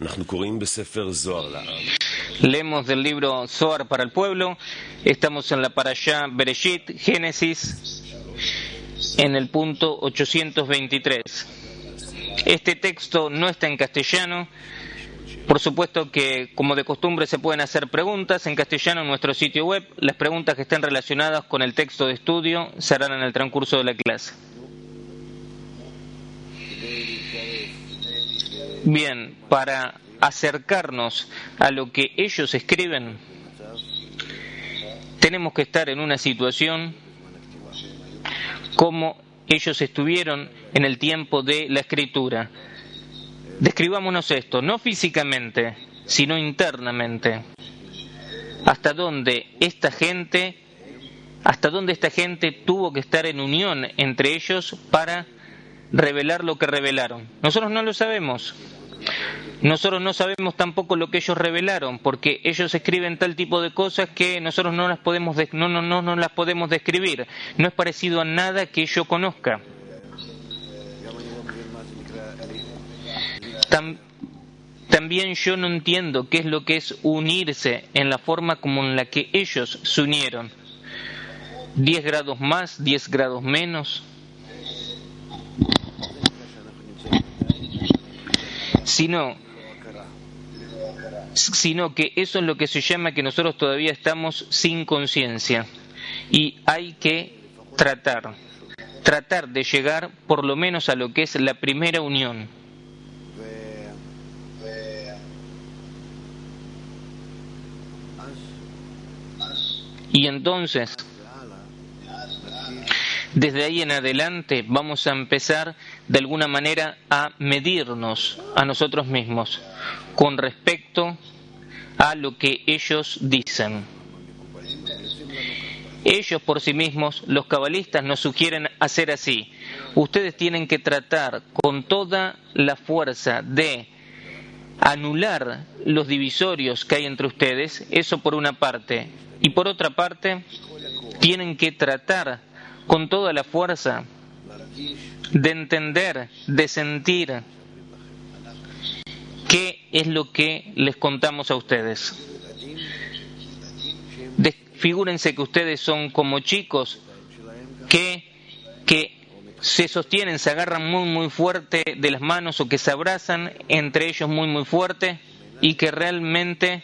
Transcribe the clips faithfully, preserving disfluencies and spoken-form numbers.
Leemos del libro Zohar para el pueblo. Estamos en la parashá Bereshit, Génesis, en el punto ochocientos veintitrés. Este texto no está en castellano. Por supuesto que, como de costumbre, se pueden hacer preguntas en castellano en nuestro sitio web. Las preguntas que estén relacionadas con el texto de estudio se harán en el transcurso de la clase. Bien, para acercarnos a lo que ellos escriben, tenemos que estar en una situación como ellos estuvieron en el tiempo de la escritura. Describámonos esto, no físicamente, sino internamente. Hasta dónde esta gente, hasta dónde esta gente tuvo que estar en unión entre ellos para revelar lo que revelaron. Nosotros no lo sabemos. Nosotros no sabemos tampoco lo que ellos revelaron, porque ellos escriben tal tipo de cosas que nosotros no las podemos de, no, no, no, no las podemos describir. No es parecido a nada que yo conozca. Tam, también yo no entiendo qué es lo que es unirse en la forma como en la que ellos se unieron. Diez grados más, diez grados menos. Sino, sino que eso es lo que se llama que nosotros todavía estamos sin conciencia. Y hay que tratar, tratar de llegar por lo menos a lo que es la primera unión. Y entonces, desde ahí en adelante vamos a empezar de alguna manera a medirnos a nosotros mismos con respecto a lo que ellos dicen. Ellos por sí mismos, los cabalistas, nos sugieren hacer así. Ustedes tienen que tratar con toda la fuerza de anular los divisorios que hay entre ustedes, eso por una parte. Y por otra parte, tienen que tratar con toda la fuerza de entender, de sentir qué es lo que les contamos a ustedes. De, figúrense que ustedes son como chicos que, que se sostienen, se agarran muy muy fuerte de las manos o que se abrazan entre ellos muy muy fuerte y que realmente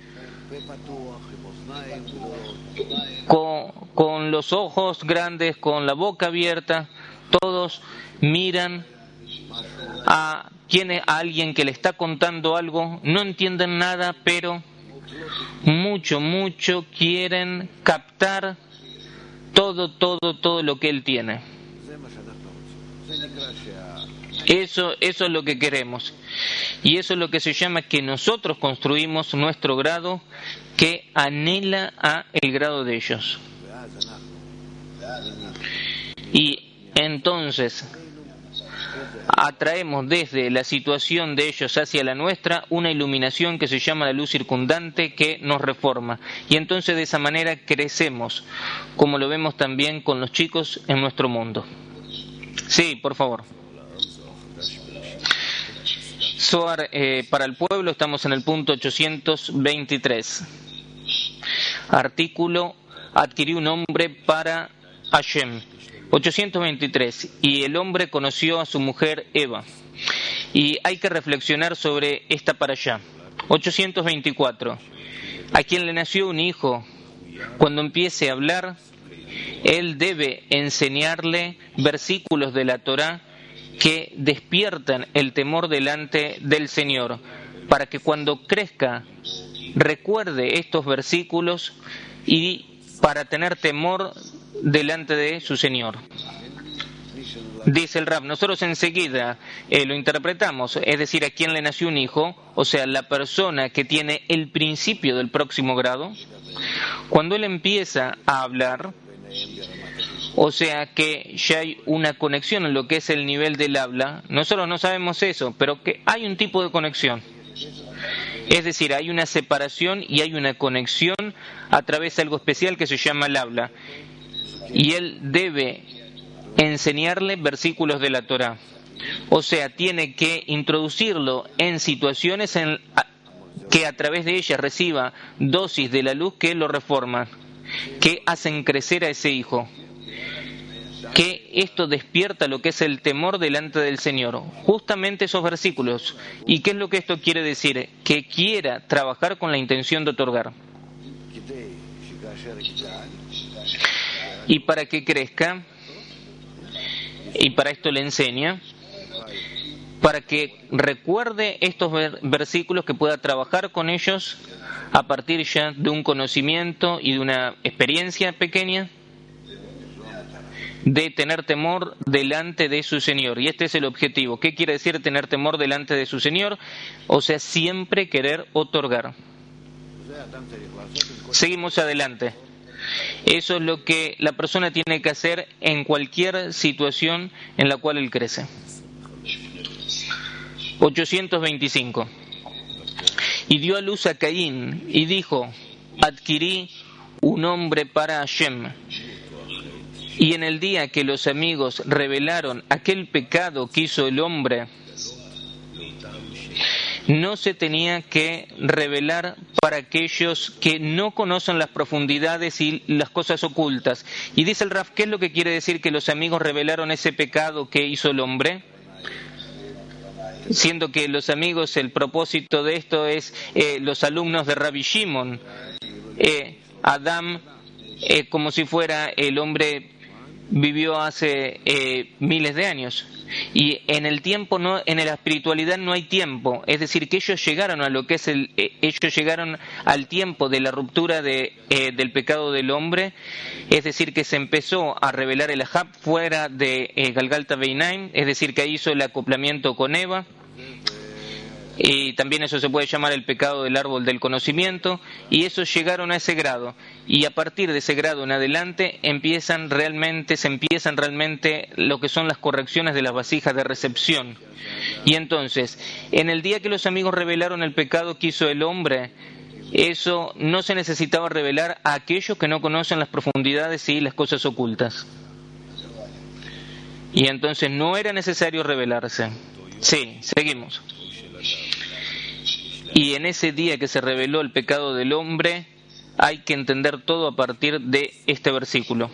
Con, con los ojos grandes, con la boca abierta, todos miran a, quien, a alguien que le está contando algo, no entienden nada, pero mucho, mucho quieren captar todo, todo, todo lo que él tiene. Eso, eso es lo que queremos. Y eso es lo que se llama que nosotros construimos nuestro grado que anhela a el grado de ellos. Y entonces atraemos desde la situación de ellos hacia la nuestra una iluminación que se llama la luz circundante que nos reforma. Y entonces de esa manera crecemos, como lo vemos también con los chicos en nuestro mundo. Sí, por favor. Zohar eh, para el pueblo, estamos en el punto ochocientos veintitrés. Artículo, adquirió un hombre para Hashem. ochocientos veintitrés. Y el hombre conoció a su mujer Eva. Y hay que reflexionar sobre esta parashá. ochocientos veinticuatro. A quien le nació un hijo, cuando empiece a hablar, él debe enseñarle versículos de la Torá que despiertan el temor delante del Señor, para que cuando crezca recuerde estos versículos y para tener temor delante de su Señor. Dice el Rab, nosotros enseguida eh, lo interpretamos, es decir, a quien le nació un hijo, o sea, la persona que tiene el principio del próximo grado, cuando él empieza a hablar, o sea que ya hay una conexión en lo que es el nivel del habla. Nosotros no sabemos eso, pero que hay un tipo de conexión. Es decir, hay una separación y hay una conexión a través de algo especial que se llama el habla. Y él debe enseñarle versículos de la Torá. O sea, tiene que introducirlo en situaciones en que a través de ellas reciba dosis de la luz que lo reforman, que hacen crecer a ese hijo, que esto despierta lo que es el temor delante del Señor. Justamente esos versículos. ¿Y qué es lo que esto quiere decir? Que quiera trabajar con la intención de otorgar. Y para que crezca, y para esto le enseña, para que recuerde estos versículos, que pueda trabajar con ellos a partir ya de un conocimiento y de una experiencia pequeña de tener temor delante de su Señor. Y este es el objetivo. ¿Qué quiere decir tener temor delante de su Señor? O sea, siempre querer otorgar. Seguimos adelante. Eso es lo que la persona tiene que hacer en cualquier situación en la cual él crece. ochocientos veinticinco. Y dio a luz a Caín y dijo: adquirí un hombre para Hashem. Y en el día que los amigos revelaron aquel pecado que hizo el hombre, no se tenía que revelar para aquellos que no conocen las profundidades y las cosas ocultas. Y dice el Raf, ¿qué es lo que quiere decir que los amigos revelaron ese pecado que hizo el hombre? Siendo que los amigos, el propósito de esto es eh, los alumnos de Rabbi Shimon, eh, Adam, eh, como si fuera el hombre vivió hace eh, miles de años, y en el tiempo no, en la espiritualidad no hay tiempo, es decir, que ellos llegaron a lo que es el, eh, ellos llegaron al tiempo de la ruptura de, eh, del pecado del hombre, es decir, que se empezó a revelar el Ahab fuera de eh, Galgalta Beinaim, es decir, que ahí hizo el acoplamiento con Eva. Y también eso se puede llamar el pecado del árbol del conocimiento, y esos llegaron a ese grado, y a partir de ese grado en adelante empiezan realmente, se empiezan realmente lo que son las correcciones de las vasijas de recepción. Y entonces, en el día que los amigos revelaron el pecado que hizo el hombre, eso no se necesitaba revelar a aquellos que no conocen las profundidades y las cosas ocultas. Y entonces no era necesario revelarse. Sí, seguimos. Y en ese día que se reveló el pecado del hombre, hay que entender todo a partir de este versículo.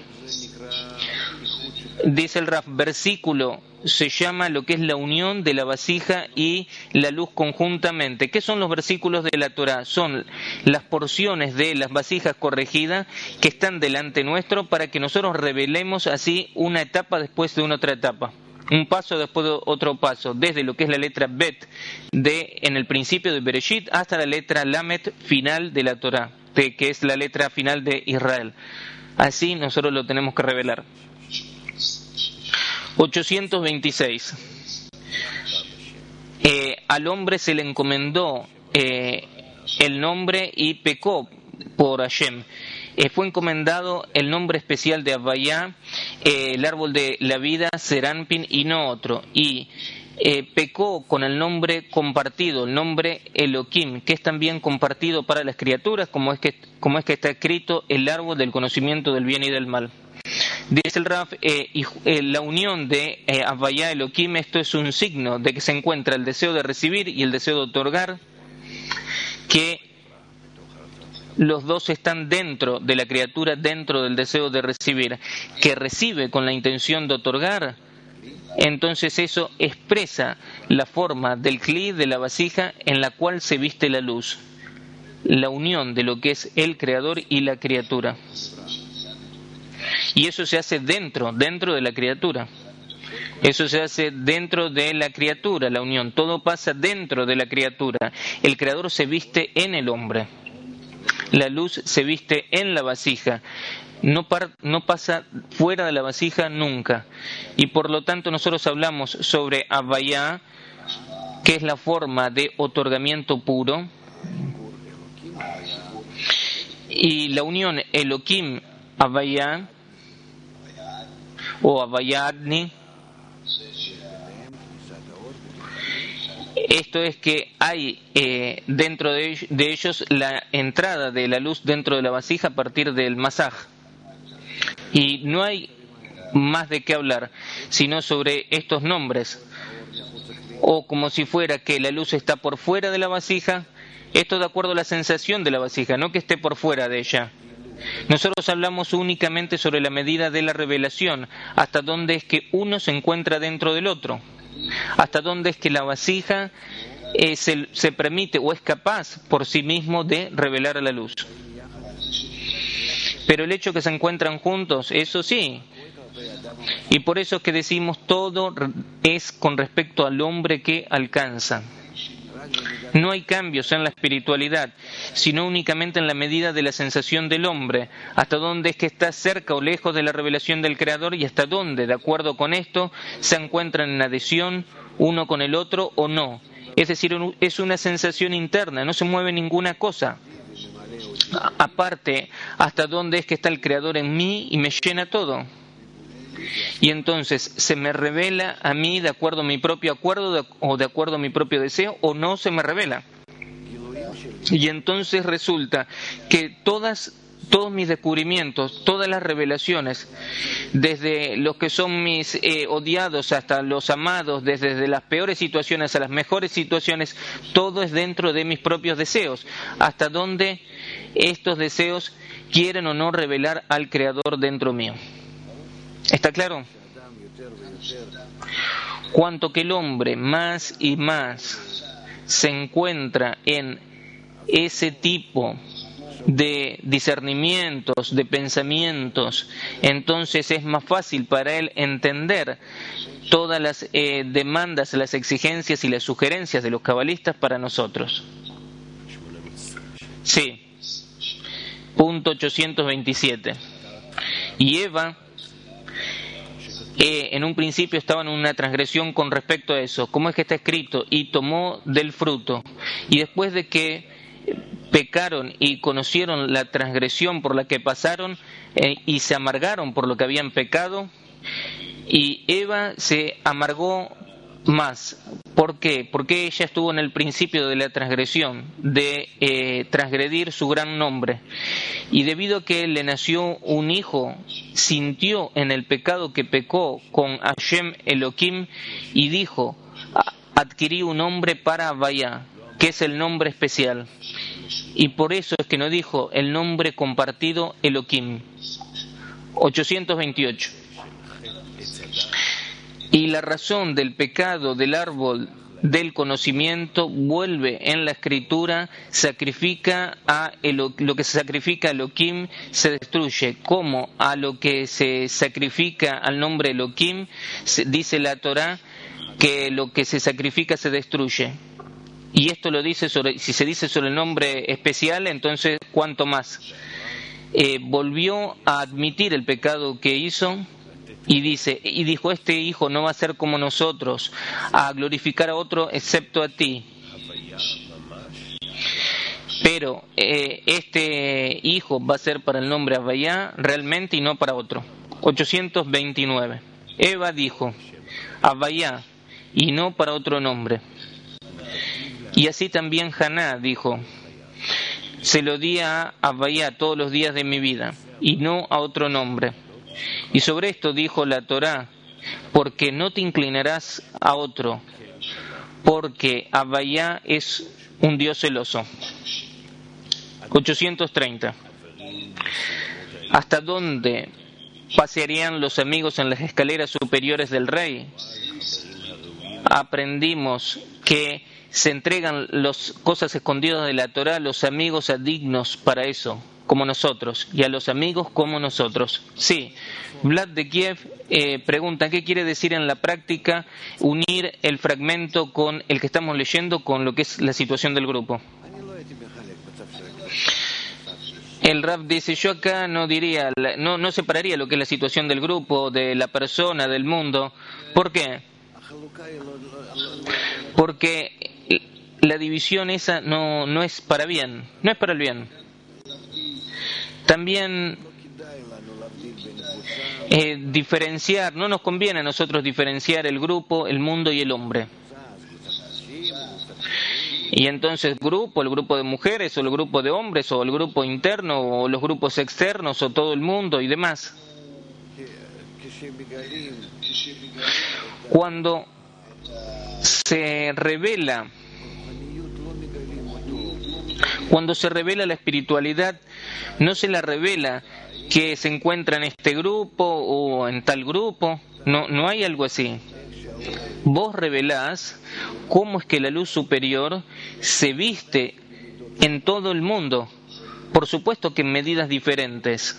Dice el Raf, versículo se llama lo que es la unión de la vasija y la luz conjuntamente. ¿Qué son los versículos de la Torah? Son las porciones de las vasijas corregidas que están delante nuestro para que nosotros revelemos así una etapa después de una otra etapa. Un paso después de otro paso, desde lo que es la letra Bet de en el principio de Bereshit hasta la letra Lamet final de la Torah, de, que es la letra final de Israel. Así nosotros lo tenemos que revelar. ochocientos veintiséis. Eh, al hombre se le encomendó eh, el nombre y pecó por Hashem. Eh, fue encomendado el nombre especial de Havayá, eh, el árbol de la vida, Serampin, y no otro. Y eh, pecó con el nombre compartido, el nombre Elohim, que es también compartido para las criaturas, como es que, como es que está escrito el árbol del conocimiento del bien y del mal. Dice el Raf, eh, y, eh, la unión de eh, Havayá Elohim, esto es un signo de que se encuentra el deseo de recibir y el deseo de otorgar, que los dos están dentro de la criatura, dentro del deseo de recibir, que recibe con la intención de otorgar. Entonces eso expresa la forma del cli, de la vasija en la cual se viste la luz, la unión de lo que es el creador y la criatura. Y eso se hace dentro, dentro de la criatura. Eso se hace dentro de la criatura, la unión. Todo pasa dentro de la criatura. El creador se viste en el hombre. La luz se viste en la vasija, no, par, no pasa fuera de la vasija nunca. Y por lo tanto nosotros hablamos sobre Havayá, que es la forma de otorgamiento puro, y la unión Elohim Havayá o Havayá Adni. Esto es que hay eh, dentro de, de ellos la entrada de la luz dentro de la vasija a partir del masaj. Y no hay más de qué hablar, sino sobre estos nombres. o como si fuera que la luz está por fuera de la vasija. Esto de acuerdo a la sensación de la vasija, no que esté por fuera de ella. Nosotros hablamos únicamente sobre la medida de la revelación, hasta dónde es que uno se encuentra dentro del otro, hasta dónde es que la vasija eh, se, se permite o es capaz por sí mismo de revelar a la luz. Pero el hecho que se encuentran juntos, eso sí. Y por eso es que decimos todo es con respecto al hombre que alcanza. No hay cambios en la espiritualidad, sino únicamente en la medida de la sensación del hombre, hasta dónde es que está cerca o lejos de la revelación del Creador y hasta dónde, de acuerdo con esto, se encuentran en adhesión uno con el otro o no. Es decir, es una sensación interna, no se mueve ninguna cosa. Aparte, hasta dónde es que está el Creador en mí y me llena todo. Y entonces se me revela a mí de acuerdo a mi propio acuerdo de, o de acuerdo a mi propio deseo, o no se me revela. Y entonces resulta que todas, todos mis descubrimientos, todas las revelaciones, desde los que son mis eh, odiados hasta los amados, desde, desde las peores situaciones a las mejores situaciones, todo es dentro de mis propios deseos, hasta donde estos deseos quieren o no revelar al Creador dentro mío. ¿Está claro? Cuanto que el hombre más y más se encuentra en ese tipo de discernimientos, de pensamientos, entonces es más fácil para él entender todas las eh, demandas, las exigencias y las sugerencias de los cabalistas para nosotros. Sí. Punto ochocientos veintisiete. Y Eva Eh, en un principio estaban en una transgresión con respecto a eso. ¿Cómo es que está escrito? Y tomó del fruto. Y después de que pecaron y conocieron la transgresión por la que pasaron eh, y se amargaron por lo que habían pecado, y Eva se amargó más. ¿Por qué? Porque ella estuvo en el principio de la transgresión, de eh, transgredir su gran nombre. Y debido a que le nació un hijo, sintió en el pecado que pecó con Hashem Elohim y dijo, adquirí un nombre para Havaya, que es el nombre especial. Y por eso es que no dijo el nombre compartido Elohim. ochocientos veintiocho. Y la razón del pecado del árbol del conocimiento vuelve en la escritura, sacrifica a Elo, lo que se sacrifica a Elohim se destruye, como a lo que se sacrifica al nombre Elohim, se, dice la Torá, que lo que se sacrifica se destruye. Y esto lo dice sobre, si se dice sobre el nombre especial, entonces cuánto más. Eh, volvió a admitir el pecado que hizo. Y dice, y dijo, este hijo no va a ser como nosotros, a glorificar a otro excepto a ti. Pero eh, este hijo va a ser para el nombre Havaya realmente y no para otro. ochocientos veintinueve. Eva dijo, Havaya, y no para otro nombre. Y así también Haná dijo, se lo di a Havaya todos los días de mi vida, y no a otro nombre. Y sobre esto dijo la Torá, porque no te inclinarás a otro, porque Havaya es un Dios celoso. ochocientos treinta. ¿Hasta dónde pasearían los amigos en las escaleras superiores del rey? Aprendimos que se entregan las cosas escondidas de la Torá a los amigos dignos para eso, como nosotros, y a los amigos como nosotros. Sí, Vlad de Kiev eh, pregunta, ¿qué quiere decir en la práctica unir el fragmento con el que estamos leyendo con lo que es la situación del grupo? El Rav dice, yo acá no diría, no, no separaría lo que es la situación del grupo, de la persona, del mundo. ¿Por qué? Porque la división esa no, no es para bien, no es para el bien. También eh, diferenciar, no nos conviene a nosotros diferenciar el grupo, el mundo y el hombre. Y entonces grupo, el grupo de mujeres o el grupo de hombres o el grupo interno o los grupos externos o todo el mundo y demás. Cuando se revela, cuando se revela la espiritualidad, no se la revela que se encuentra en este grupo o en tal grupo, no, no hay algo así. Vos revelás cómo es que la luz superior se viste en todo el mundo, por supuesto que en medidas diferentes,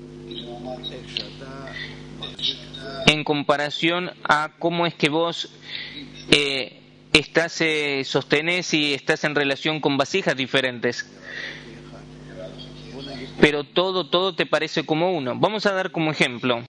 en comparación a cómo es que vos eh, estás, eh, sostenés y estás en relación con vasijas diferentes. Pero todo, todo te parece como uno. Vamos a dar como ejemplo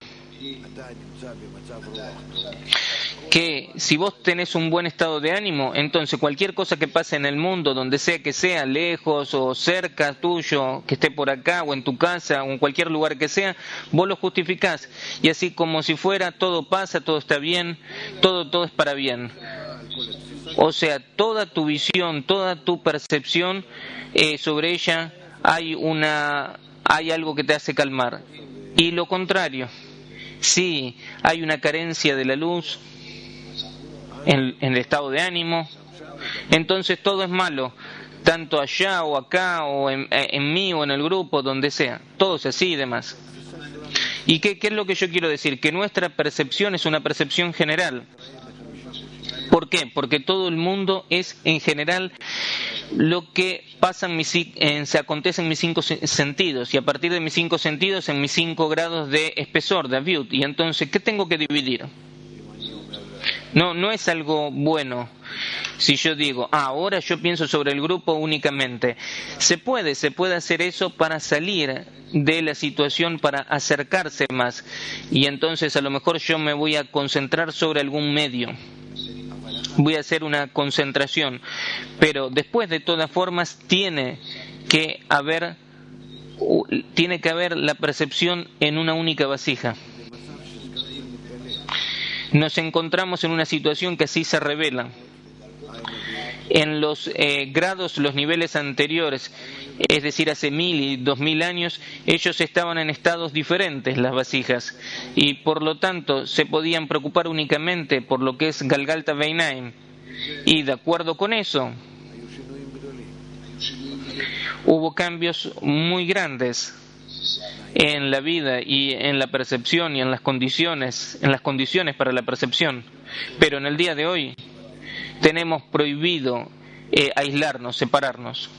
que si vos tenés un buen estado de ánimo, entonces cualquier cosa que pase en el mundo, donde sea que sea, lejos o cerca tuyo, que esté por acá o en tu casa o en cualquier lugar que sea, vos lo justificás. Y así como si fuera, todo pasa, todo está bien, todo, todo es para bien. O sea, toda tu visión, toda tu percepción eh, sobre ella, hay una, hay algo que te hace calmar. Y lo contrario, sí, hay una carencia de la luz en, en el estado de ánimo, entonces todo es malo, tanto allá o acá o en, en mí o en el grupo, donde sea, todo es así y demás. ¿Y qué, qué es lo que yo quiero decir? Que nuestra percepción es una percepción general. ¿Por qué? Porque todo el mundo es en general lo que pasa en mis, en, se acontece en mis cinco sentidos, y a partir de mis cinco sentidos en mis cinco grados de espesor, de aviut. Y entonces, ¿qué tengo que dividir? No, no es algo bueno si yo digo, ah, ahora yo pienso sobre el grupo únicamente. Se puede, se puede hacer eso para salir de la situación, para acercarse más, y entonces a lo mejor yo me voy a concentrar sobre algún medio, voy a hacer una concentración, pero después de todas formas tiene que haber tiene que haber la percepción en una única vasija. Nos encontramos en una situación que así se revela. En los eh, grados, los niveles anteriores, es decir, hace mil y dos mil años, ellos estaban en estados diferentes, las vasijas, y por lo tanto se podían preocupar únicamente por lo que es Galgalta Beinaim, y de acuerdo con eso hubo cambios muy grandes en la vida y en la percepción y en las condiciones, en las condiciones para la percepción. Pero en el día de hoy tenemos prohibido eh, aislarnos, separarnos.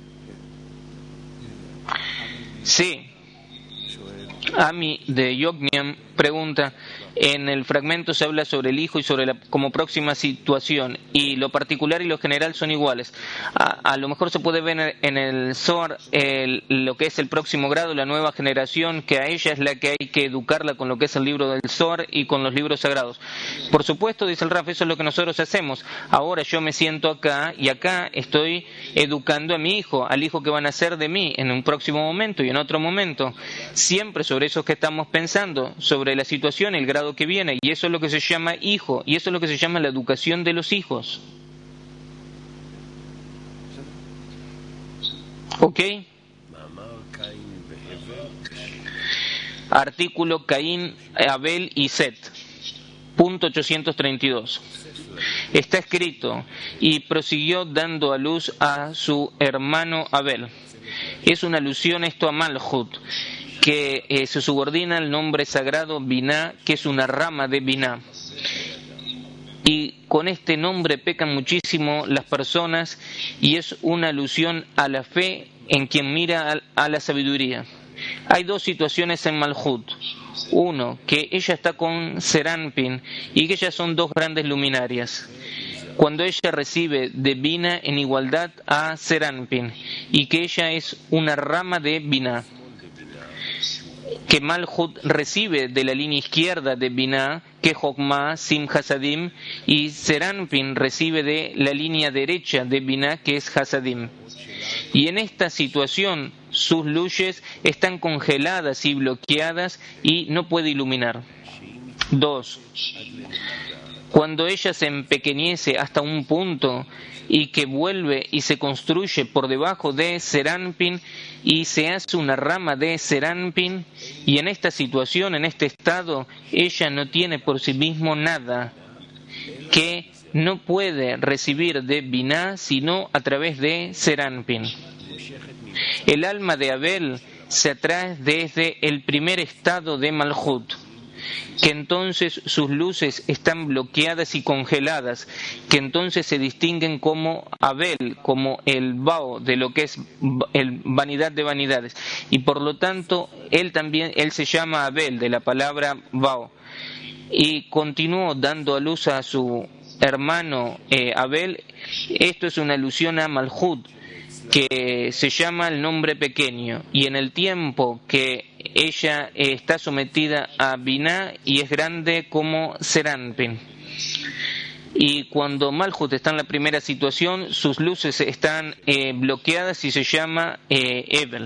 Sí. Ami de Yogniam pregunta, en el fragmento se habla sobre el hijo y sobre la como próxima situación, y lo particular y lo general son iguales. A, a lo mejor se puede ver en el Zohar el, lo que es el próximo grado, la nueva generación, que a ella es la que hay que educarla con lo que es el libro del Zohar y con los libros sagrados. Por supuesto, dice el Raf, eso es lo que nosotros hacemos. Ahora yo me siento acá y acá estoy educando a mi hijo, al hijo que van a nacer de mí en un próximo momento y en otro momento, siempre sobre eso que estamos pensando, sobre la situación, el grado que viene, y eso es lo que se llama hijo, y eso es lo que se llama la educación de los hijos. ¿Ok? Artículo Caín, Abel y Set, punto ochocientos treinta y dos. Está escrito, y prosiguió dando a luz a su hermano Abel. Es una alusión esto a Malhut, que eh, se subordina al nombre sagrado Biná, que es una rama de Biná. Y con este nombre pecan muchísimo las personas, y es una alusión a la fe en quien mira a, a la sabiduría. Hay dos situaciones en Malhut. Uno, que ella está con Serampin y que ellas son dos grandes luminarias. Cuando ella recibe de Biná en igualdad a Serampin, y que ella es una rama de Biná, que Malhut recibe de la línea izquierda de Biná, que Jokma, Sim Hasadim, y Serampin recibe de la línea derecha de Biná, que es Hasadim. Y en esta situación sus luces están congeladas y bloqueadas y no puede iluminar. Dos, cuando ella se empequeñece hasta un punto y que vuelve y se construye por debajo de Serampin y se hace una rama de Serampin, y en esta situación, en este estado, ella no tiene por sí mismo nada que no puede recibir de Biná sino a través de Serampin. El alma de Abel se atrae desde el primer estado de Malhut, que entonces sus luces están bloqueadas y congeladas, que entonces se distinguen como Abel, como el Bao de lo que es el vanidad de vanidades, y por lo tanto él también él se llama Abel de la palabra Bao, y continuó dando a luz a su hermano eh, Abel. Esto es una alusión a Malhut, que se llama el nombre pequeño, y en el tiempo que ella eh, está sometida a Biná y es grande como Serampin. Y cuando Malhut está en la primera situación, sus luces están eh, bloqueadas y se llama eh, Ebel.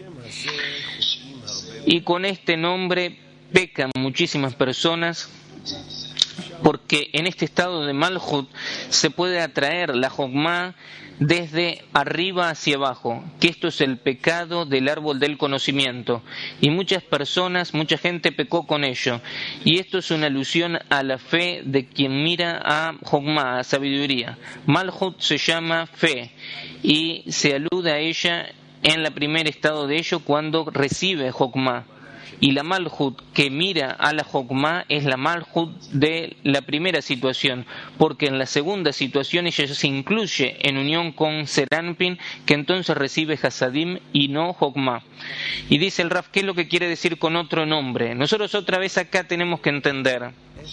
Y con este nombre pecan muchísimas personas, porque en este estado de Malhut se puede atraer la Jokmá desde arriba hacia abajo, que esto es el pecado del árbol del conocimiento, y muchas personas, mucha gente pecó con ello, y esto es una alusión a la fe de quien mira a Jokmá, a sabiduría. Malhut se llama fe, y se alude a ella en el primer estado de ello cuando recibe Jokmá. Y la Malhut que mira a la Jokmá es la Malhut de la primera situación, porque en la segunda situación ella se incluye en unión con Serampin, que entonces recibe Hasadim y no Jokmá. Y dice el Raf, ¿qué es lo que quiere decir con otro nombre? Nosotros otra vez acá tenemos que entender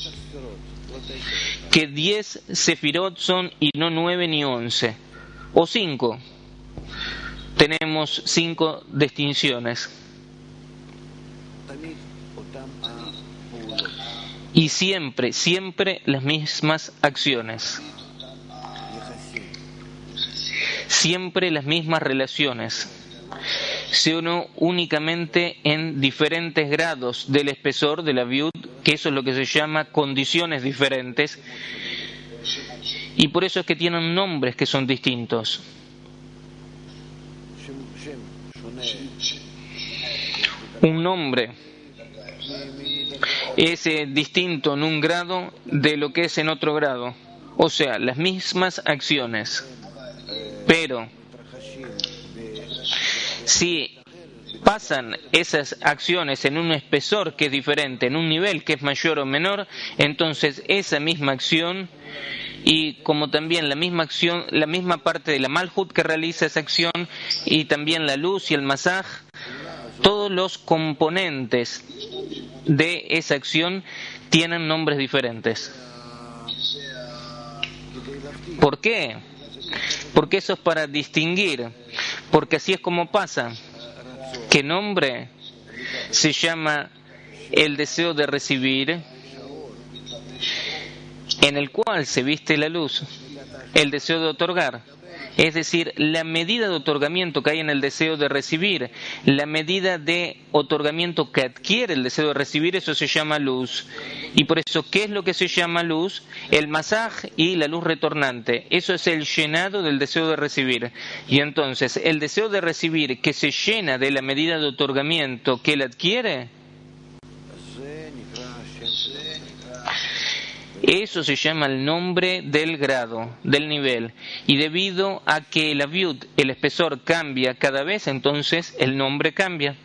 que diez Sefirot son y no nueve ni once, o cinco. Tenemos cinco distinciones. Y siempre, siempre las mismas acciones. Siempre las mismas relaciones. Se uno únicamente en diferentes grados del espesor de la viud, que eso es lo que se llama condiciones diferentes. Y por eso es que tienen nombres que son distintos. Un nombre es eh, distinto en un grado de lo que es en otro grado, o sea, las mismas acciones, pero si pasan esas acciones en un espesor que es diferente, en un nivel que es mayor o menor, entonces esa misma acción, y como también la misma acción, la misma parte de la Malhut que realiza esa acción, y también la luz y el masaj, todos los componentes de esa acción tienen nombres diferentes. ¿Por qué? Porque eso es para distinguir, porque así es como pasa, que nombre se llama el deseo de recibir, en el cual se viste la luz, el deseo de otorgar. Es decir, la medida de otorgamiento que hay en el deseo de recibir, la medida de otorgamiento que adquiere el deseo de recibir, eso se llama luz. Y por eso, ¿qué es lo que se llama luz? El masaj y la luz retornante. Eso es el llenado del deseo de recibir. Y entonces, el deseo de recibir que se llena de la medida de otorgamiento que él adquiere, eso se llama el nombre del grado, del nivel. Y debido a que la viud, el espesor, cambia cada vez, entonces el nombre cambia.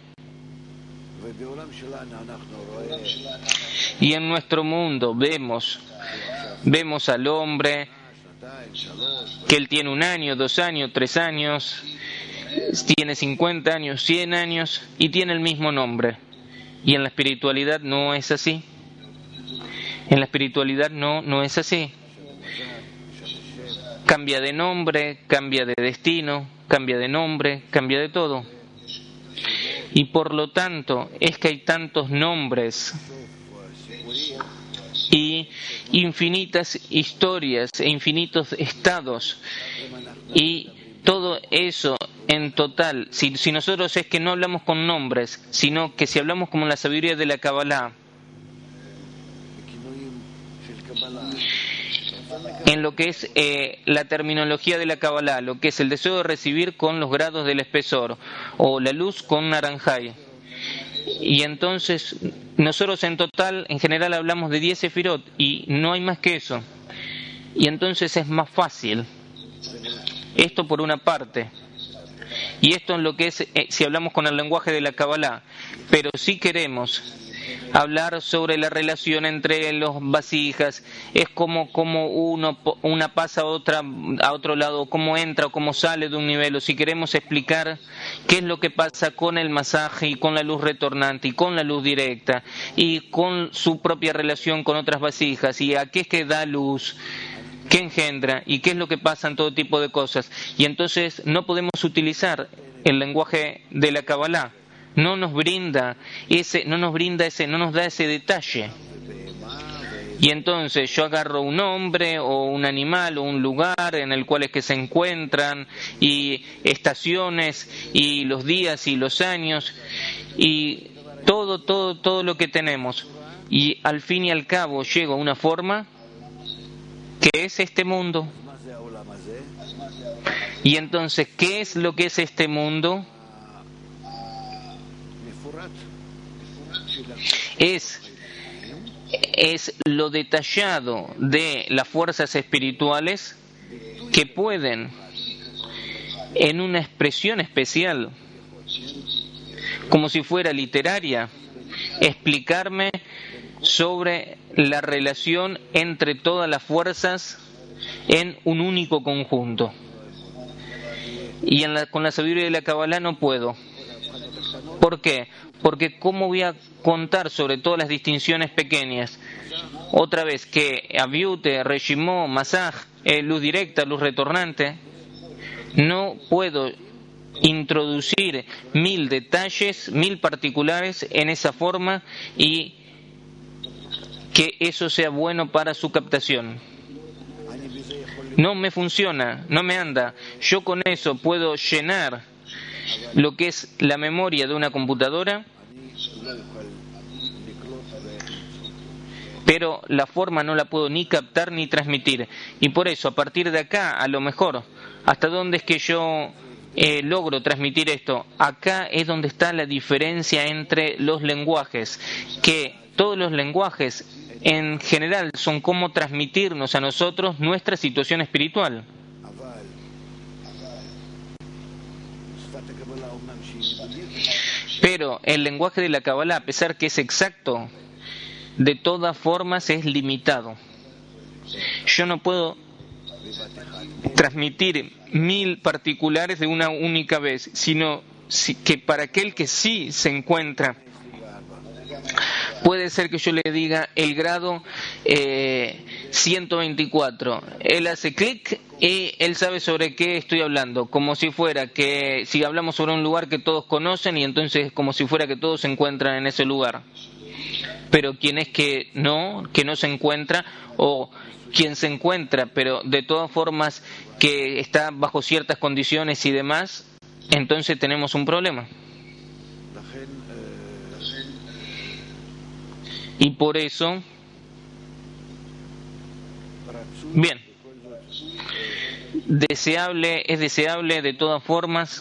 Y en nuestro mundo vemos, vemos al hombre que él tiene un año, dos años, tres años, tiene cincuenta años, cien años y tiene el mismo nombre. Y en la espiritualidad no es así. En la espiritualidad no, no es así. Cambia de nombre, cambia de destino, cambia de nombre, cambia de todo. Y por lo tanto es que hay tantos nombres y infinitas historias e infinitos estados. Y todo eso en total, si, si nosotros es que no hablamos con nombres, sino que si hablamos como la sabiduría de la Kabbalah, en lo que es eh, la terminología de la Kabbalah, lo que es el deseo de recibir con los grados del espesor, o la luz con naranjay. Y entonces nosotros en total, en general hablamos de diez sefirot, y no hay más que eso. Y entonces es más fácil. Esto por una parte. Y esto es lo que es, eh, si hablamos con el lenguaje de la Kabbalah. Pero si queremos hablar sobre la relación entre los vasijas, es como, como uno, una pasa a, otra, a otro lado, cómo entra o cómo sale de un nivel, o si queremos explicar qué es lo que pasa con el masaje y con la luz retornante y con la luz directa y con su propia relación con otras vasijas y a qué es que da luz, qué engendra y qué es lo que pasa en todo tipo de cosas. Y entonces no podemos utilizar el lenguaje de la Kabbalah. No nos brinda ese, no nos brinda ese, no nos da ese detalle. Y entonces yo agarro un hombre o un animal o un lugar en el cual es que se encuentran y estaciones y los días y los años y todo, todo, todo lo que tenemos. Y al fin y al cabo llego a una forma que es este mundo. Y entonces, ¿qué es lo que es este mundo? Es, es lo detallado de las fuerzas espirituales que pueden, en una expresión especial, como si fuera literaria, explicarme sobre la relación entre todas las fuerzas en un único conjunto. Y en la, con la sabiduría de la Kabbalah no puedo. ¿Por qué? Porque ¿cómo voy a contar sobre todas las distinciones pequeñas? Otra vez, que aviute, reshimó, masaj, eh, luz directa, luz retornante. No puedo introducir mil detalles, mil particulares en esa forma y que eso sea bueno para su captación. No me funciona, no me anda. Yo con eso puedo llenar lo que es la memoria de una computadora, pero la forma no la puedo ni captar ni transmitir. Y por eso, a partir de acá, a lo mejor, ¿hasta dónde es que yo eh, logro transmitir esto? Acá es donde está la diferencia entre los lenguajes, que todos los lenguajes en general son cómo transmitirnos a nosotros nuestra situación espiritual. Pero el lenguaje de la Kabbalah, a pesar que es exacto, de todas formas es limitado. Yo no puedo transmitir mil particulares de una única vez, sino que para aquel que sí se encuentra, puede ser que yo le diga el grado eh, ciento veinticuatro. Él hace clic y él sabe sobre qué estoy hablando, como si fuera que si hablamos sobre un lugar que todos conocen y entonces como si fuera que todos se encuentran en ese lugar. Pero quien es que no, que no se encuentra, o quien se encuentra, pero de todas formas que está bajo ciertas condiciones y demás, entonces tenemos un problema. Y por eso, bien, deseable, es deseable de todas formas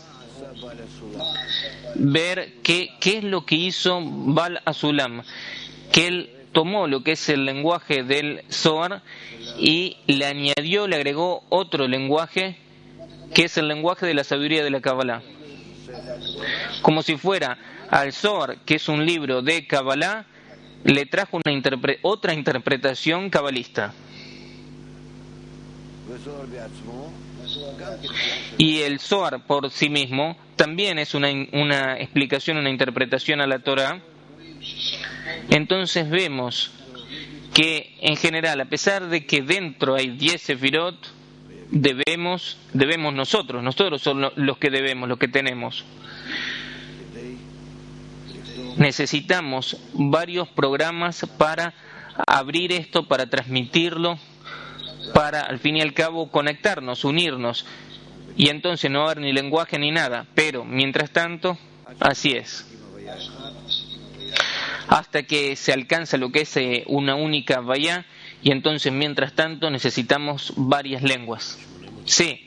ver qué, qué es lo que hizo Bal Azulam, que él tomó lo que es el lenguaje del Zohar y le añadió, le agregó otro lenguaje que es el lenguaje de la sabiduría de la Kabbalah. Como si fuera al Zohar, que es un libro de Kabbalah, le trajo una interpre- otra interpretación cabalista. Y el Zohar por sí mismo también es una, una explicación, una interpretación a la Torah. Entonces vemos que en general, a pesar de que dentro hay diez sefirot, debemos, debemos nosotros, nosotros somos los que debemos, los que tenemos. Necesitamos varios programas para abrir esto, para transmitirlo, para al fin y al cabo conectarnos, unirnos, y entonces no haber ni lenguaje ni nada, pero mientras tanto, así es. Hasta que se alcanza lo que es una única vaya, y entonces mientras tanto necesitamos varias lenguas. Sí.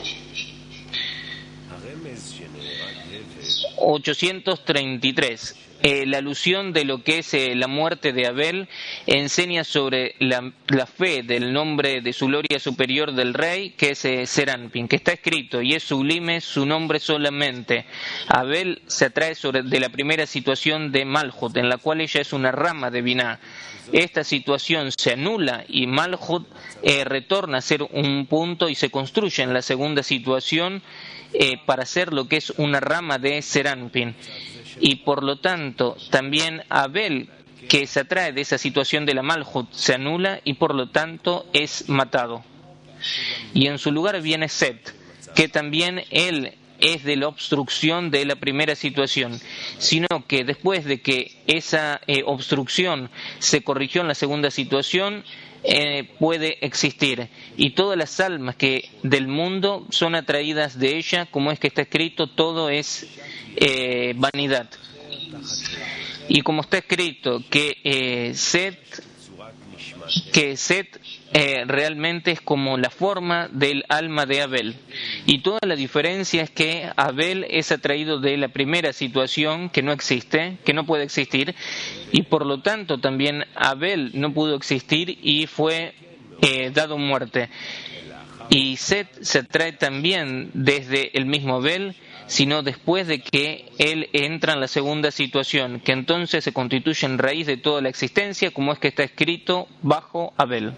ochocientos treinta y tres. eh, la alusión de lo que es eh, la muerte de Abel enseña sobre la, la fe del nombre de su gloria superior del rey, que es eh, Serampin, que está escrito, y es sublime su nombre solamente. Abel se atrae sobre, de la primera situación de Malhut, en la cual ella es una rama de Binah. Esta situación se anula y Malhut eh, retorna a ser un punto y se construye en la segunda situación eh, para ser lo que es una rama de Serampin. Y por lo tanto también Abel, que se atrae de esa situación de la Malhut, se anula y por lo tanto es matado. Y en su lugar viene Set, que también él es de la obstrucción de la primera situación, sino que después de que esa eh, obstrucción se corrigió en la segunda situación, eh, puede existir. Y todas las almas que del mundo son atraídas de ella, como es que está escrito, todo es eh, vanidad. Y como está escrito que eh, Set, que Set eh, realmente es como la forma del alma de Abel, y toda la diferencia es que Abel es atraído de la primera situación que no existe, que no puede existir, y por lo tanto también Abel no pudo existir y fue eh, dado muerte. Y Set se atrae también desde el mismo Abel, sino después de que él entra en la segunda situación, que entonces se constituye en raíz de toda la existencia, como es que está escrito bajo Abel.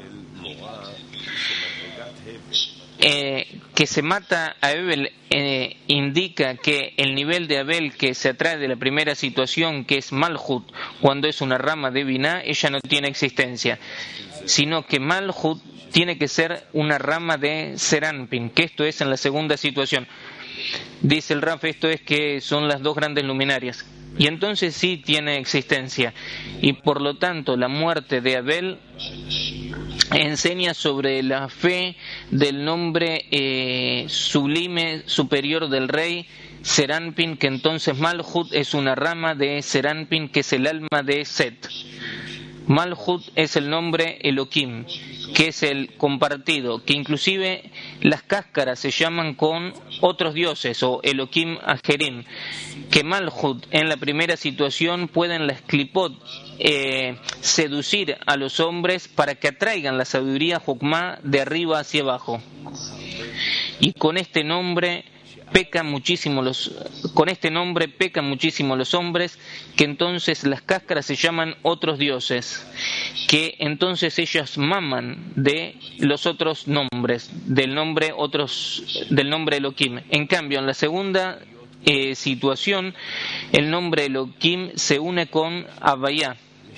Eh, que se mata a Abel eh, indica que el nivel de Abel que se atrae de la primera situación, que es Malhut, cuando es una rama de Binah, ella no tiene existencia, sino que Malhut tiene que ser una rama de Serampin, que esto es en la segunda situación. Dice el Raf, esto es que son las dos grandes luminarias, y entonces sí tiene existencia, y por lo tanto la muerte de Abel enseña sobre la fe del nombre eh, sublime superior del rey Serampin, que entonces Malhut es una rama de Serampin, que es el alma de Set. Malhut es el nombre Elohim, que es el compartido, que inclusive las cáscaras se llaman con otros dioses, o Elohim Ajerim, que Malhut en la primera situación pueden las clipot eh, seducir a los hombres para que atraigan la sabiduría Jokmah de arriba hacia abajo. Y con este nombre pecan muchísimo los con este nombre pecan muchísimo los hombres, que entonces las cáscaras se llaman otros dioses, que entonces ellas maman de los otros nombres, del nombre otros del nombre Elohim. En cambio, en la segunda eh, situación, el nombre Elohim se une con Havaya,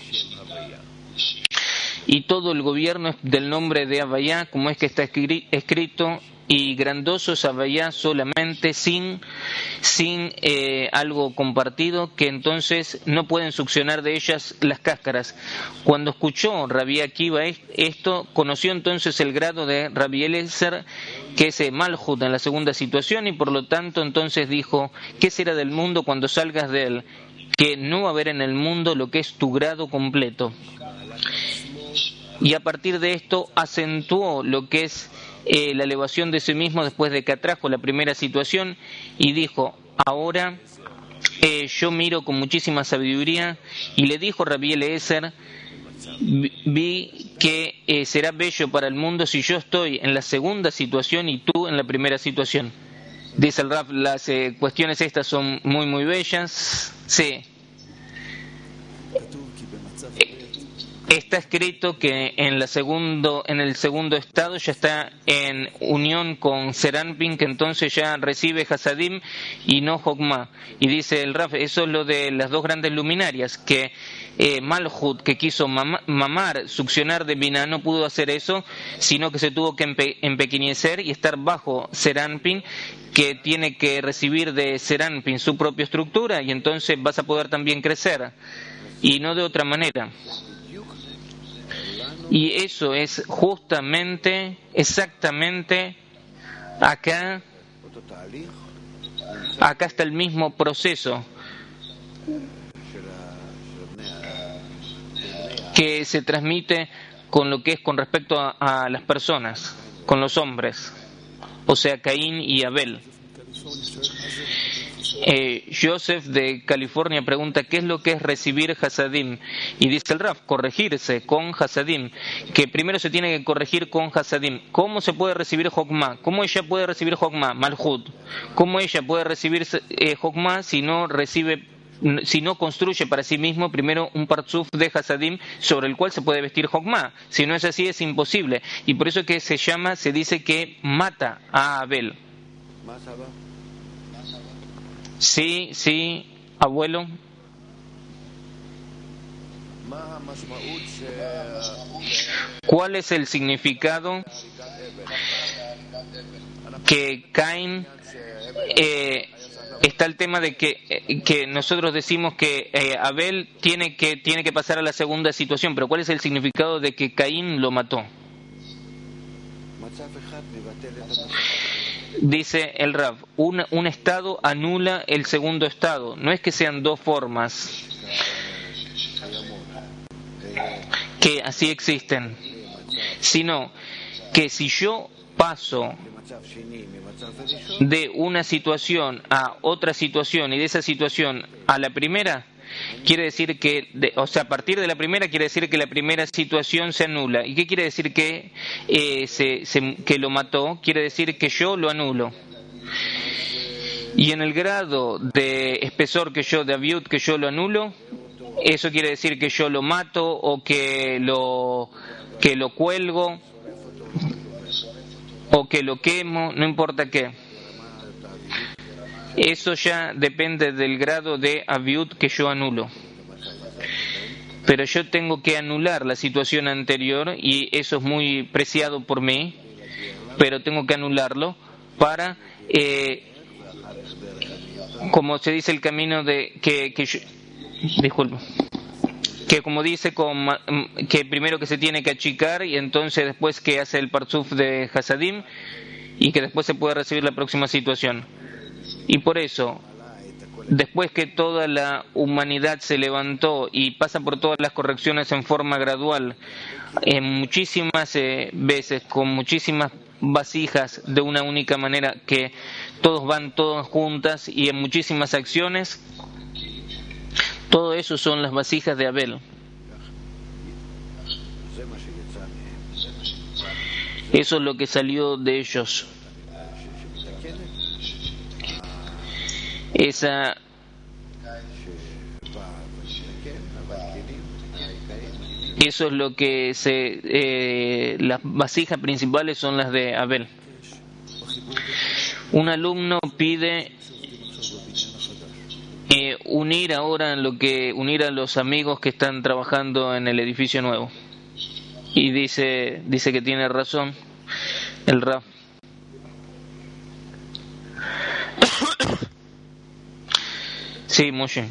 y todo el gobierno es del nombre de Havaya, como es que está escrito, y grandoso es Havaya solamente, sin, sin eh, algo compartido, que entonces no pueden succionar de ellas las cáscaras. Cuando escuchó Rabbi Akiva esto, conoció entonces el grado de Rabbi Eliezer, que es Malhut en la segunda situación, y por lo tanto entonces dijo, ¿qué será del mundo cuando salgas de él? Que no va a haber en el mundo lo que es tu grado completo. Y a partir de esto acentuó lo que es eh, la elevación de sí mismo después de que atrajo la primera situación, y dijo, ahora eh, yo miro con muchísima sabiduría, y le dijo Rabbi Eliezer, vi que eh, será bello para el mundo si yo estoy en la segunda situación y tú en la primera situación. Dice el Raf, las eh, cuestiones estas son muy muy bellas. Sí. Está escrito que en la segundo, en el segundo estado ya está en unión con Serampin, que entonces ya recibe Hasadim y no Jokmah. Y dice el Raf, eso es lo de las dos grandes luminarias, que eh, Malhut, que quiso mam- mamar, succionar de Binah, no pudo hacer eso, sino que se tuvo que empe- empequeñecer y estar bajo Serampin, que tiene que recibir de Serampin su propia estructura, y entonces vas a poder también crecer, y no de otra manera. Y eso es justamente, exactamente, acá, acá está el mismo proceso que se transmite con lo que es con respecto a, a las personas, con los hombres, o sea, Caín y Abel. Eh, Joseph de California pregunta ¿qué es lo que es recibir Hasadim? Y dice el Raf, corregirse con Hasadim, que primero se tiene que corregir con Hasadim. ¿Cómo se puede recibir Jokma? ¿Cómo ella puede recibir Jokma? Malhut. ¿Cómo ella puede recibir eh, Jokma si no recibe, si no construye para sí mismo primero un partzuf de Hasadim sobre el cual se puede vestir Jokma? Si no es así es imposible. Y por eso que se llama, se dice que mata a Abel. Sí, sí, abuelo. ¿Cuál es el significado que Caín eh, está el tema de que, eh, que nosotros decimos que eh, Abel tiene que tiene que pasar a la segunda situación, pero ¿cuál es el significado de que Caín lo mató? Dice el Rav, un, un estado anula el segundo estado. No es que sean dos formas que así existen, sino que si yo paso de una situación a otra situación y de esa situación a la primera, quiere decir que, de, o sea, a partir de la primera quiere decir que la primera situación se anula. ¿Y qué quiere decir que, eh, se, se, que lo mató? Quiere decir que yo lo anulo. Y en el grado de espesor que yo, de aviut, que yo lo anulo, eso quiere decir que yo lo mato o que lo, que lo cuelgo o que lo quemo, no importa qué. Eso ya depende del grado de aviut que yo anulo. Pero yo tengo que anular la situación anterior y eso es muy preciado por mí, pero tengo que anularlo para, eh, como se dice el camino de que, que yo, disculpa, que como dice con, que primero que se tiene que achicar y entonces después que hace el parzuf de Hasadim y que después se puede recibir la próxima situación. Y por eso, después que toda la humanidad se levantó y pasa por todas las correcciones en forma gradual, en muchísimas eh, veces, con muchísimas vasijas de una única manera, que todos van todas juntas y en muchísimas acciones, todo eso son las vasijas de Abel. Eso es lo que salió de ellos. Esa eso es lo que se eh, las vasijas principales son las de Abel. Un alumno pide eh, unir ahora lo que unir a los amigos que están trabajando en el edificio nuevo y dice dice que tiene razón el Raf. Sí, Moshe.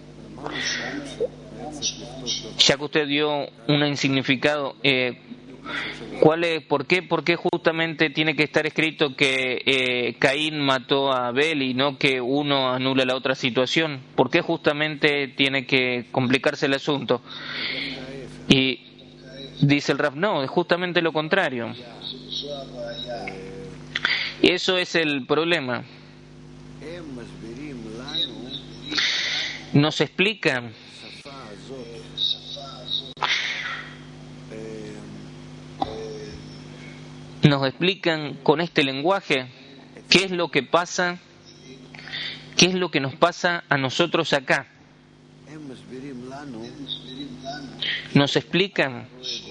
Ya que usted dio un significado, eh, ¿cuál es, por qué, por qué justamente tiene que estar escrito que eh, Caín mató a Abel y no que uno anula la otra situación? ¿Por qué justamente tiene que complicarse el asunto? Y dice el Raf, no, es justamente lo contrario. Eso es el problema. Nos explican nos explican con este lenguaje qué es lo que pasa, qué es lo que nos pasa a nosotros acá. Nos explican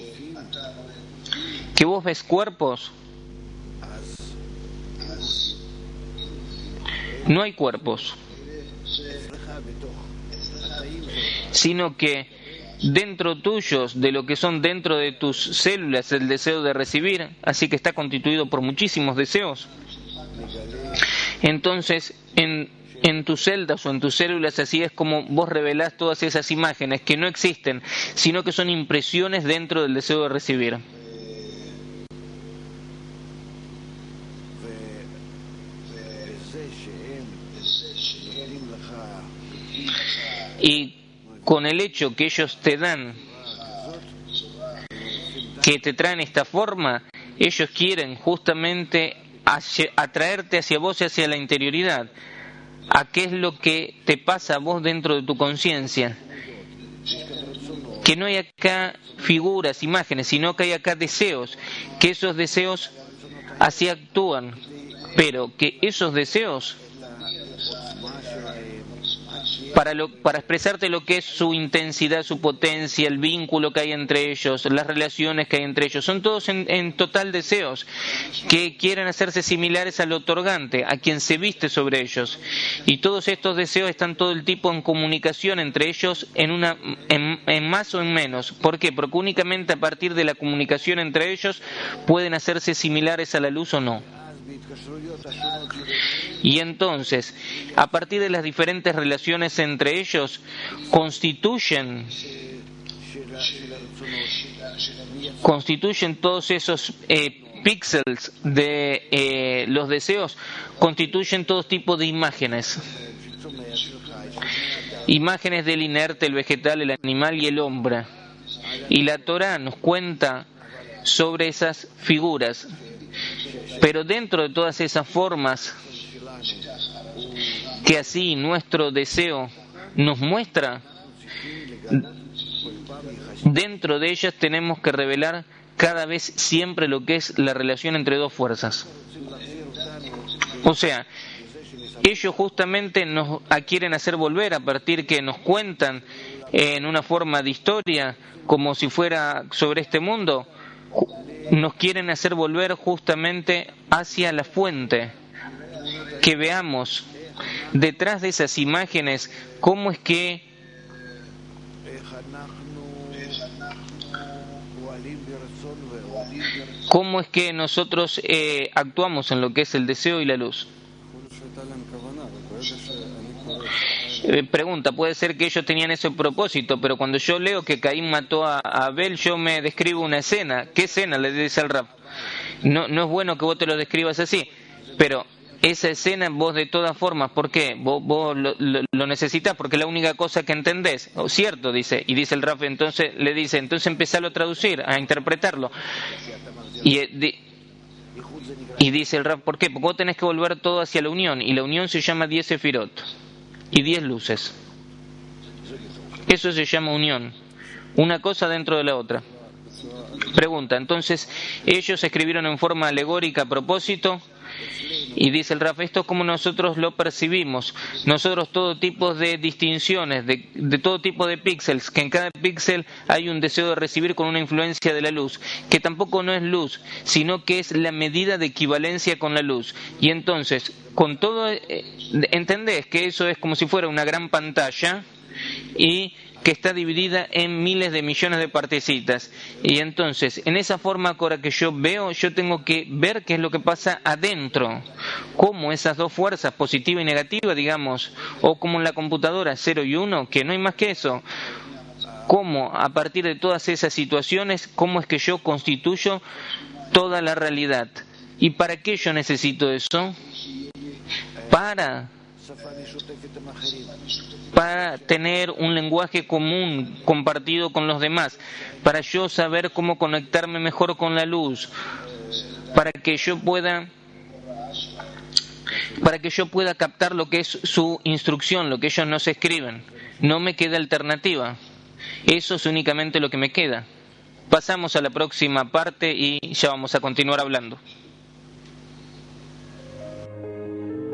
que vos ves cuerpos, no hay cuerpos, sino que dentro tuyos, de lo que son dentro de tus células, el deseo de recibir, así que está constituido por muchísimos deseos. Entonces, en, en tus celdas o en tus células, así es como vos revelás todas esas imágenes que no existen, sino que son impresiones dentro del deseo de recibir. Y con el hecho que ellos te dan, que te traen esta forma, ellos quieren justamente atraerte hacia vos y hacia la interioridad, a qué es lo que te pasa a vos dentro de tu conciencia. Que no hay acá figuras, imágenes, sino que hay acá deseos, que esos deseos así actúan, pero que esos deseos, para, lo, para expresarte lo que es su intensidad, su potencia, el vínculo que hay entre ellos, las relaciones que hay entre ellos, son todos en, en total deseos que quieren hacerse similares al otorgante, a quien se viste sobre ellos, y todos estos deseos están todo el tiempo en comunicación entre ellos en, una, en, en más o en menos. ¿Por qué? Porque únicamente a partir de la comunicación entre ellos pueden hacerse similares a la luz o no. Y entonces, a partir de las diferentes relaciones entre ellos, constituyen constituyen todos esos eh, píxeles de eh, los deseos, constituyen todo tipo de imágenes. Imágenes del inerte, el vegetal, el animal y el hombre. Y la Torá nos cuenta sobre esas figuras. Pero dentro de todas esas formas que así nuestro deseo nos muestra, dentro de ellas tenemos que revelar cada vez siempre lo que es la relación entre dos fuerzas. O sea, ellos justamente nos quieren hacer volver a partir que nos cuentan en una forma de historia, como si fuera sobre este mundo, nos quieren hacer volver justamente hacia la fuente, que veamos detrás de esas imágenes cómo es que cómo es que nosotros eh, actuamos en lo que es el deseo y la luz. Eh, pregunta, puede ser que ellos tenían ese propósito, pero cuando yo leo que Caín mató a, a Abel, yo me describo una escena. ¿Qué escena? Le dice al Rab. No, no es bueno que vos te lo describas así, pero esa escena vos de todas formas, ¿por qué? Vos, vos lo, lo, lo necesitas porque es la única cosa que entendés. Oh, cierto, dice, y dice el Rab, entonces le dice, entonces empezalo a traducir, a interpretarlo. Y, de, y dice el Rab, ¿por qué? Porque vos tenés que volver todo hacia la unión, y la unión se llama diez sefirot y diez luces. Eso se llama unión, una cosa dentro de la otra. Pregunta, entonces ellos escribieron en forma alegórica a propósito, y dice el Raf, esto es como nosotros lo percibimos. Nosotros todo tipo de distinciones, de, de todo tipo de píxeles, que en cada píxel hay un deseo de recibir con una influencia de la luz, que tampoco no es luz, sino que es la medida de equivalencia con la luz. Y entonces, con todo, eh, entendés que eso es como si fuera una gran pantalla y que está dividida en miles de millones de partecitas. Y entonces, en esa forma ahora que yo veo, yo tengo que ver qué es lo que pasa adentro, cómo esas dos fuerzas, positiva y negativa, digamos, o como en la computadora, cero y uno, que no hay más que eso, cómo a partir de todas esas situaciones, cómo es que yo constituyo toda la realidad. ¿Y para qué yo necesito eso? Para... para tener un lenguaje común compartido con los demás, para yo saber cómo conectarme mejor con la luz, para que yo pueda para que yo pueda captar lo que es su instrucción, lo que ellos nos escriben. No me queda alternativa. Eso es únicamente lo que me queda. Pasamos a la próxima parte y ya vamos a continuar hablando.